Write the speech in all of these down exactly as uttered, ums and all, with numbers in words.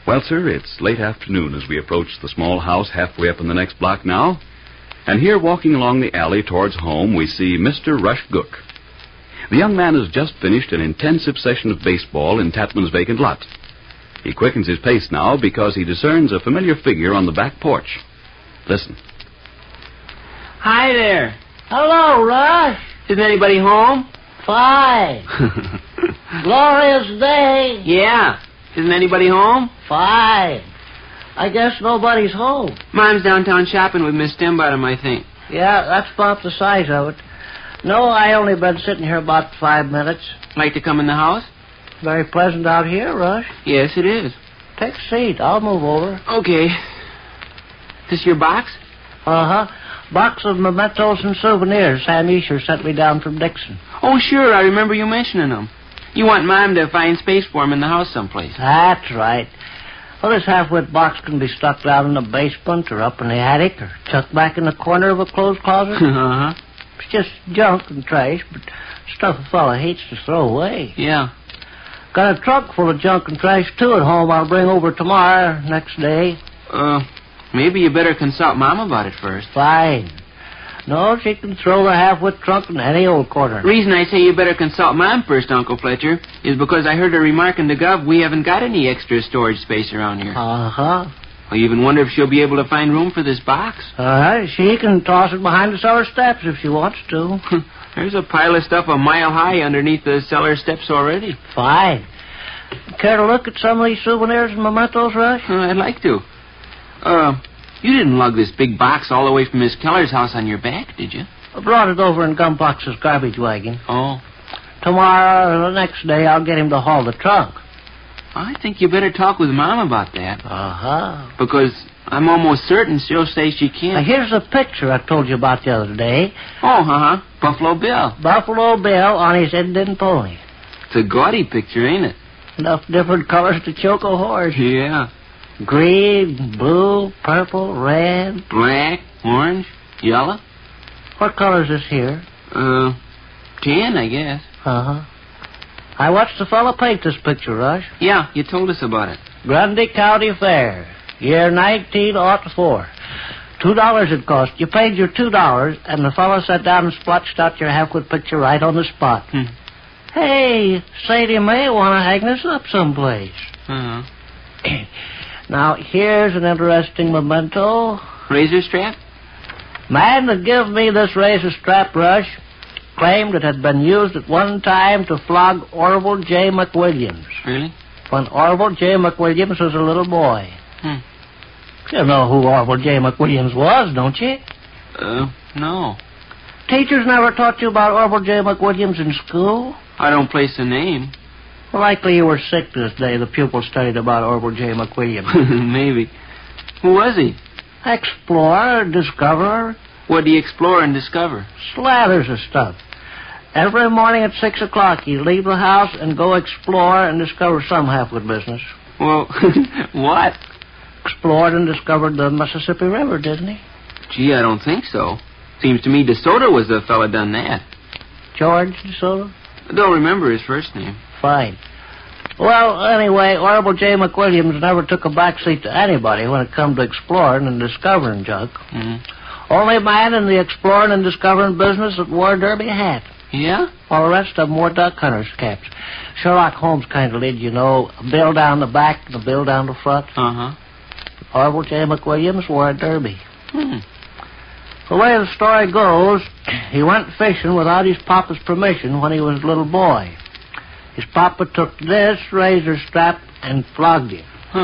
Well, sir, it's late afternoon as we approach the small house halfway up in the next block now. And here, walking along the alley towards home, we see Mister Rush Gook. The young man has just finished an intensive session of baseball in Tatman's vacant lot. He quickens his pace now because he discerns a familiar figure on the back porch. Listen. Hi there. Hello, Rush. Isn't anybody home? Fine. Glorious day. Yeah. Isn't anybody home? Fine. I guess nobody's home. Mom's downtown shopping with Miss Stembottom, I think. Yeah, that's about the size of it. No, I only been sitting here about five minutes. Like to come in the house? Very pleasant out here, Rush. Yes, it is. Take a seat. I'll move over. Okay. This your box? Uh-huh. Box of mementos and souvenirs Sam Escher sent me down from Dixon. Oh, sure. I remember you mentioning them. You want Mom to find space for him in the house someplace. That's right. Well, this half-wit box can be stuck down in the basement or up in the attic or tucked back in the corner of a clothes closet. Uh-huh. It's just junk and trash, but stuff a fella hates to throw away. Yeah. Got a trunk full of junk and trash, too, at home I'll bring over tomorrow, next day. Uh, maybe you better consult Mom about it first. Fine. No, she can throw the half-wit trunk in any old corner. The reason I say you better consult Mom first, Uncle Fletcher, is because I heard her remarking to Gov we haven't got any extra storage space around here. Uh-huh. I even wonder if she'll be able to find room for this box. Uh, she can toss it behind the cellar steps if she wants to. There's a pile of stuff a mile high underneath the cellar steps already. Fine. Care to look at some of these souvenirs and mementos, Rush? Uh, I'd like to. Uh, you didn't lug this big box all the way from Miss Keller's house on your back, did you? I brought it over in Gumbox's garbage wagon. Oh. Tomorrow or the next day, I'll get him to haul the trunk. I think you better talk with Mom about that. Uh-huh. Because I'm almost certain she'll say she can't. Now, here's the picture I told you about the other day. Oh, uh-huh. Buffalo Bill. Buffalo Bill on his Indian pony. It's a gaudy picture, ain't it? Enough different colors to choke a horse. Yeah. Green, blue, purple, red. Black, orange, yellow. What color is this here? Uh, tan, I guess. Uh-huh. I watched the fellow paint this picture, Rush. Yeah, you told us about it. Grundy County Fair, year nineteen oh four. Two dollars it cost. You paid your two dollars, and the fellow sat down and splotched out your half-wit picture right on the spot. Hmm. Hey, Sadie may want to hang this up someplace. Uh-huh. Now, here's an interesting memento. Razor strap? Man that gave me this razor strap, Rush, claimed it had been used at one time to flog Orville J. McWilliams. Really? When Orville J. McWilliams was a little boy. Hmm. You know who Orville J. McWilliams was, don't you? Uh, no. Teachers never taught you about Orville J. McWilliams in school? I don't place the name. Likely you were sick this day. The pupils studied about Orville J. McWilliams. Maybe. Who was he? Explorer, discoverer. What did he explore and discover? Slathers of stuff. Every morning at six o'clock, he'd leave the house and go explore and discover some half-wit business. Well, what? Explored and discovered the Mississippi River, didn't he? Gee, I don't think so. Seems to me DeSoto was the fella done that. George DeSoto? I don't remember his first name. Fine. Well, anyway, Orville J. McWilliams never took a backseat to anybody when it come to exploring and discovering junk. Mm-hmm. Only man in the exploring and discovering business that wore a derby hat. Yeah? All the rest of them wore duck hunters' caps. Sherlock Holmes kind of did, you know, a bill down the back and a bill down the front. Uh-huh. Orville J. McWilliams wore a derby. Hmm. The way the story goes, he went fishing without his papa's permission when he was a little boy. His papa took this razor strap and flogged him. Huh.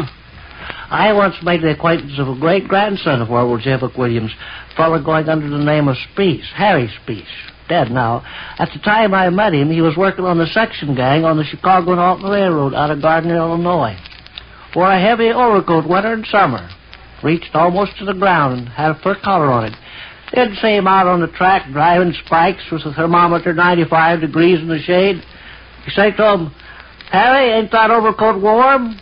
I once made the acquaintance of a great-grandson of Orville J. McWilliams, a fellow going under the name of Speece, Harry Speece, dead now. At the time I met him, he was working on the section gang on the Chicago and Alton Railroad out of Gardner, Illinois. Wore a heavy overcoat winter and summer. Reached almost to the ground and had a fur collar on it. You'd see him out on the track driving spikes with the thermometer ninety-five degrees in the shade. You say to him, Harry, ain't that overcoat warm?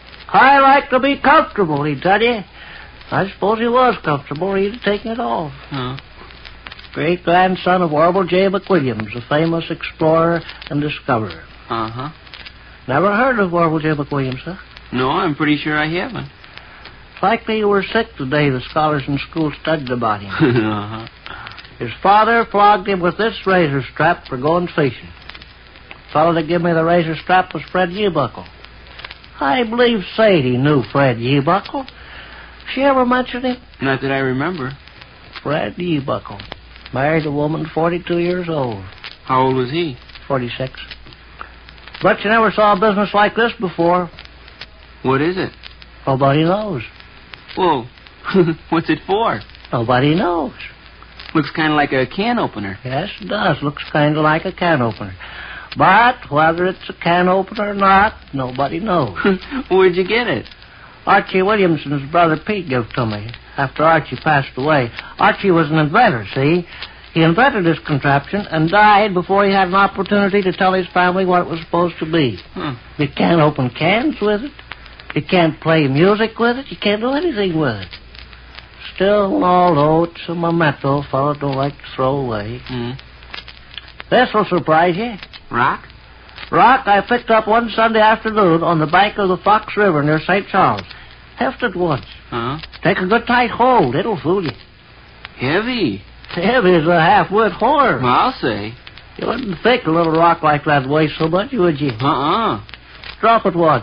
I like to be comfortable, he'd tell you. I suppose he was comfortable. He'd have taken it off. Huh. Great-grandson of Orville J. McWilliams, a famous explorer and discoverer. Uh-huh. Never heard of Orville J. McWilliams, huh? No, I'm pretty sure I haven't. It's likely you were sick the day the scholars in school studied about him. uh-huh. His father flogged him with this razor strap for going fishing. The fellow that gave me the razor strap was Fred Yebuckle. I believe Sadie knew Fred Yebuckle. She ever mentioned him? Not that I remember. Fred Yebuckle. Married a woman forty-two years old. How old was he? forty-six. But you never saw a business like this before. What is it? Nobody knows. Whoa. What's it for? Nobody knows. Looks kind of like a can opener. Yes, it does. Looks kind of like a can opener. But whether it's a can opener or not, nobody knows. Where'd you get it? Archie Williams and his brother Pete gave it to me after Archie passed away. Archie was an inventor, see? He invented this contraption and died before he had an opportunity to tell his family what it was supposed to be. Huh. You can't open cans with it. You can't play music with it. You can't do anything with it. Still, although it's a memento, a fellow don't like to throw away. Hmm. This will surprise you. Rock? Rock I picked up one Sunday afternoon on the bank of the Fox River near Saint Charles. Hefted once. Huh? Take a good tight hold. It'll fool you. Heavy. Heavy as a half-wit horse. Well, I'll say. You wouldn't think a little rock like that weighs so much, would you? Uh-uh. Drop it once.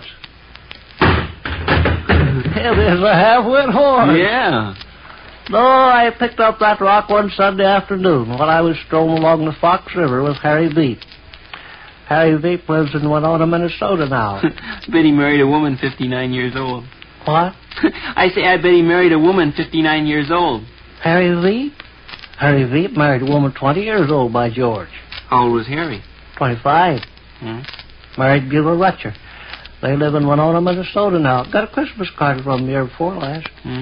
Heavy as a half-wit horse. Yeah. No, I picked up that rock one Sunday afternoon while I was strolling along the Fox River with Harry Veep. Harry Veep lives in Winona, Minnesota now. Bet he married a woman fifty-nine years old. What? I say I bet he married a woman fifty-nine years old. Harry Veep? Harry Veep married a woman twenty years old, by George. How old was Harry? twenty-five. Hmm? Married Beulah Rutcher. They live in Winona, Minnesota now. Got a Christmas card from them the year before last. Hmm?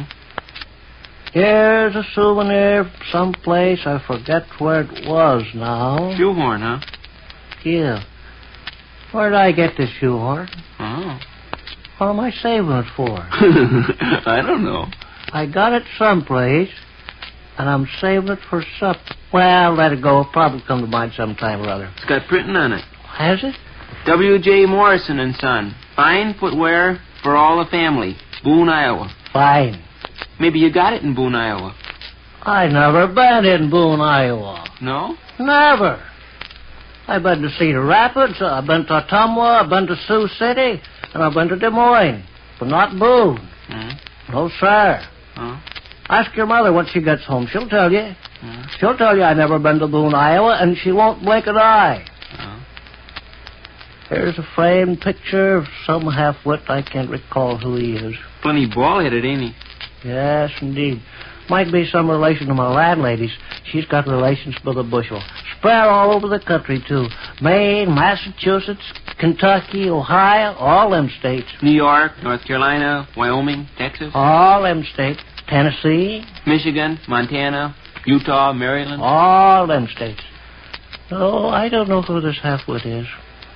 Here's a souvenir from someplace. I forget where it was now. Shoehorn, huh? Yeah. Where did I get this shoehorn? Oh. What am I saving it for? I don't know. I got it someplace, and I'm saving it for supper. Well, let it go. It'll probably come to mind sometime or other. It's got printing on it. Has it? W J Morrison and Son. Fine footwear for all the family. Boone, Iowa. Fine. Maybe you got it in Boone, Iowa. I never been in Boone, Iowa. No? Never. I've been to Cedar Rapids, I've been to Ottumwa, I've been to Sioux City, and I've been to Des Moines, but not Boone. Hmm? No, sir. Huh? Ask your mother when she gets home. She'll tell you. Hmm? She'll tell you I've never been to Boone, Iowa, and she won't blink an eye. Huh? Here's a framed picture of some half-wit. I can't recall who he is. Plenty bald-headed, ain't he? Yes, indeed. Might be some relation to my landlady's. She's got relations by the bushel. Spread all over the country, too. Maine, Massachusetts, Kentucky, Ohio, all them states. New York, North Carolina, Wyoming, Texas, All them states. Tennessee, Michigan, Montana, Utah, Maryland. all them states. Oh, I don't know who this half-wit is.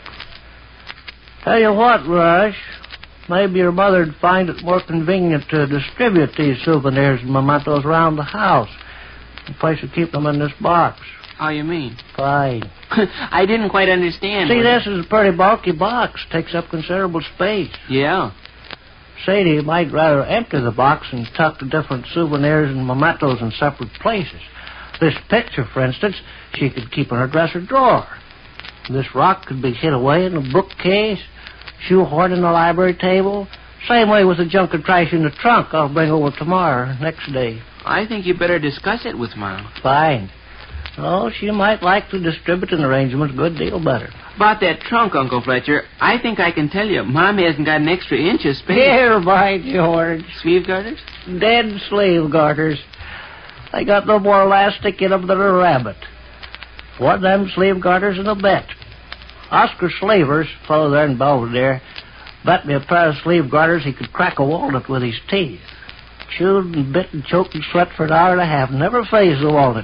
Tell you what, Rush. Maybe your mother'd find it more convenient to distribute these souvenirs and mementos around the house. The place to keep them in this box. How you mean? Fine. I didn't quite understand. See, what- this is a pretty bulky box. Takes up considerable space. Yeah. Sadie might rather empty the box and tuck the different souvenirs and mementos in separate places. This picture, for instance, she could keep in her dresser drawer. This rock could be hid away in a bookcase, shoehorn in the library table. Same way with the junk and trash in the trunk I'll bring over tomorrow, next day. I think you better discuss it with Mom. Fine. Oh, she might like the distributing arrangements a good deal better. About that trunk, Uncle Fletcher, I think I can tell you, Mom hasn't got an extra inch of space. Here, by George. Sleeve garters? Dead slave garters. I got no more elastic in them than a rabbit. One of them slave garters in a bet. Oscar Slavers, fellow there in Belvedere, bet me a pair of sleeve garters he could crack a walnut with his teeth. Chewed and bit and choked and sweat for an hour and a half. Never phased the walnut.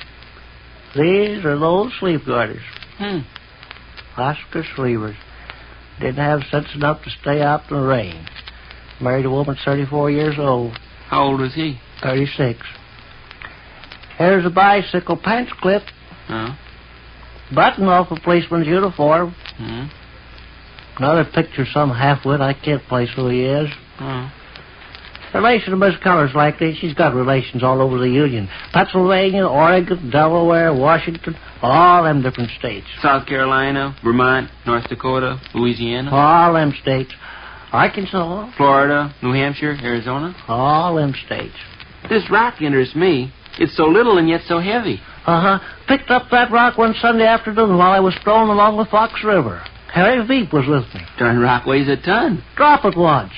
These are those sleeve garters. Hmm. Oscar Slavers. Didn't have sense enough to stay out in the rain. Married a woman thirty-four years old. How old was he? thirty-six. Here's a bicycle pants clip. Huh? Button off a policeman's uniform. Hmm. Another picture, some half-wit. I can't place who he is. Oh. Relation of Miss Colors likely. She's got relations all over the Union. Pennsylvania, Oregon, Delaware, Washington, all them different states. South Carolina, Vermont, North Dakota, Louisiana. All them states. Arkansas. Florida, New Hampshire, Arizona. All them states. This rock interests me. It's so little and yet so heavy. Uh-huh. Picked up that rock one Sunday afternoon while I was strolling along the Fox River. Harry Veep was with me. Darn rock weighs a ton. Drop it once.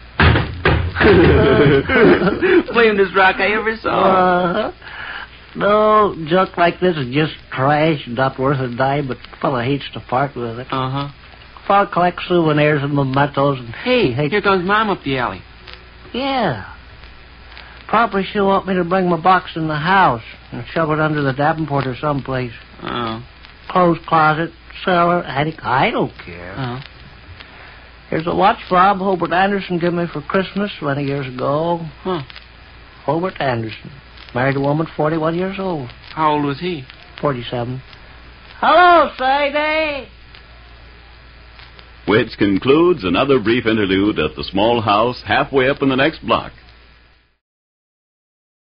Flamedest rock I ever saw. Uh-huh. No, junk like this is just trash, not worth a dime, but a fella hates to part with it. Uh-huh. Fella collects souvenirs and mementos and... Hey, hates... here comes Mom up the alley. Yeah. Probably she'll want me to bring my box in the house and shove it under the Davenport or someplace. Oh. Clothes closet, cellar, attic, I don't care. Oh. Here's a watch Bob Hobart Anderson gave me for Christmas twenty years ago. Huh. Hobart Anderson. Married a woman forty-one years old. How old was he? forty-seven. Hello, Sadie! Which concludes another brief interlude at the small house halfway up in the next block.